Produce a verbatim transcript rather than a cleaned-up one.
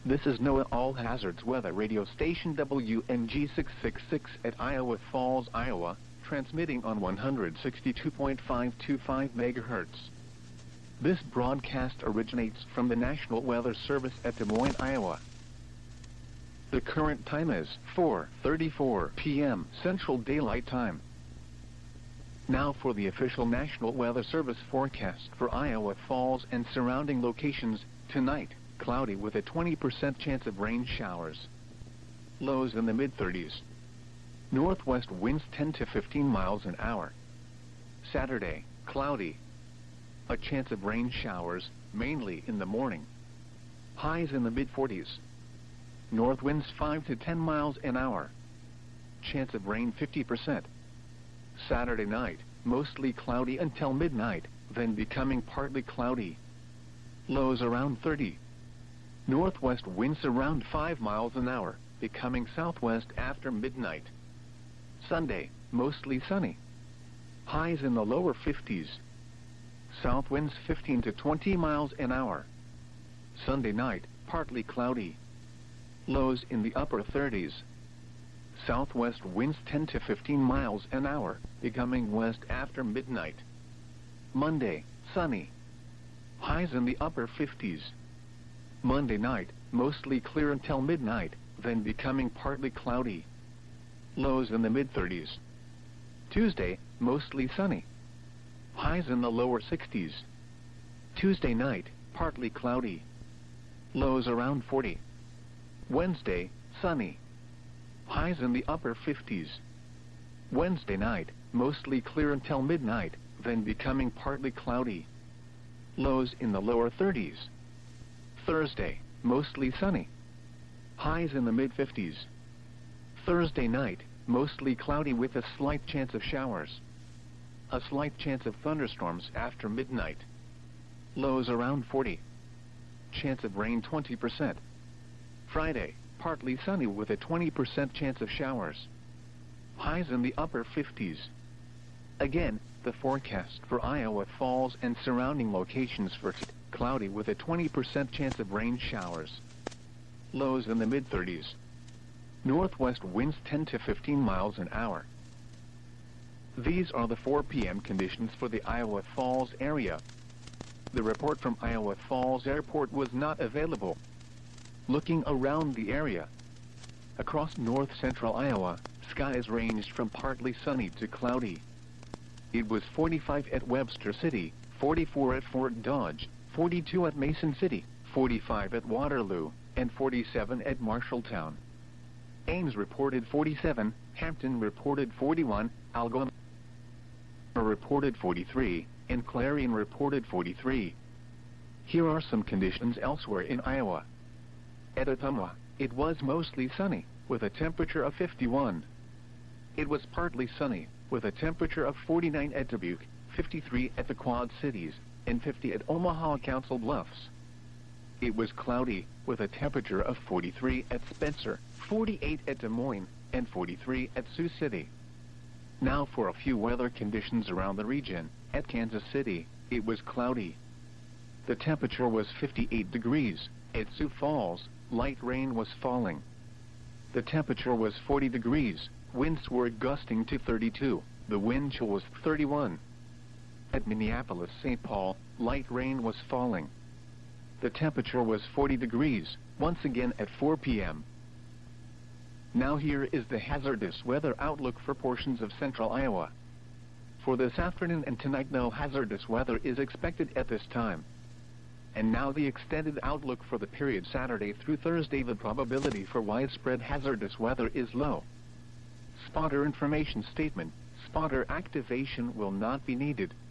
This is NOAA All Hazards Weather Radio Station W N G six six six at Iowa Falls, Iowa, transmitting on one sixty-two point five two five megahertz. This broadcast originates from the National Weather Service at Des Moines, Iowa. The current time is four thirty-four p m Central Daylight Time. Now for the official National Weather Service forecast for Iowa Falls and surrounding locations. Tonight, cloudy with a twenty percent chance of rain showers. Lows in the mid thirties. Northwest winds ten to fifteen miles an hour. Saturday, cloudy. A chance of rain showers, mainly in the morning. Highs in the mid forties. North winds five to ten miles an hour. Chance of rain fifty percent. Saturday night, mostly cloudy until midnight, then becoming partly cloudy. Lows around thirty. Northwest winds around five miles an hour, becoming southwest after midnight. Sunday, mostly sunny. Highs in the lower fifties. South winds fifteen to twenty miles an hour. Sunday night, partly cloudy. Lows in the upper thirties. Southwest winds ten to fifteen miles an hour, becoming west after midnight. Monday, sunny. Highs in the upper fifties. Monday night, mostly clear until midnight, then becoming partly cloudy. Lows in the mid thirties. Tuesday, mostly sunny. Highs in the lower sixties. Tuesday night, partly cloudy. Lows around forty. Wednesday, sunny. Highs in the upper fifties. Wednesday night, mostly clear until midnight, then becoming partly cloudy. Lows in the lower thirties. Thursday, mostly sunny. Highs in the mid fifties. Thursday night, mostly cloudy with a slight chance of showers. A slight chance of thunderstorms after midnight. Lows around forty. Chance of rain twenty percent. Friday, partly sunny with a twenty percent chance of showers. Highs in the upper fifties. Again, the forecast for Iowa Falls and surrounding locations for cloudy with a twenty percent chance of rain showers. Lows in the mid thirties. Northwest winds ten to fifteen miles an hour. These are the four p m conditions for the Iowa Falls area. The report from Iowa Falls Airport was not available. Looking around the area. Across north-central Iowa, skies ranged from partly sunny to cloudy. It was forty-five at Webster City, forty-four at Fort Dodge, forty-two at Mason City, forty-five at Waterloo, and forty-seven at Marshalltown. Ames reported forty-seven, Hampton reported forty-one, Algoma reported forty-three, and Clarion reported forty-three. Here are some conditions elsewhere in Iowa. At Ottumwa, it was mostly sunny, with a temperature of fifty-one. It was partly sunny, with a temperature of forty-nine at Dubuque, fifty-three at the Quad Cities, and fifty at Omaha Council Bluffs. It was cloudy, with a temperature of forty-three at Spencer, forty-eight at Des Moines, and forty-three at Sioux City. Now for a few weather conditions around the region. At Kansas City, it was cloudy. The temperature was fifty-eight degrees. At Sioux Falls, light rain was falling. The temperature was forty degrees. Winds were gusting to thirty-two. The wind chill was thirty-one. At Minneapolis, Saint Paul, light rain was falling. The temperature was forty degrees, once again at four p m Now here is the hazardous weather outlook for portions of central Iowa. For this afternoon and tonight, no hazardous weather is expected at this time. And now the extended outlook for the period Saturday through Thursday. The probability for widespread hazardous weather is low. Spotter information statement. Spotter activation will not be needed.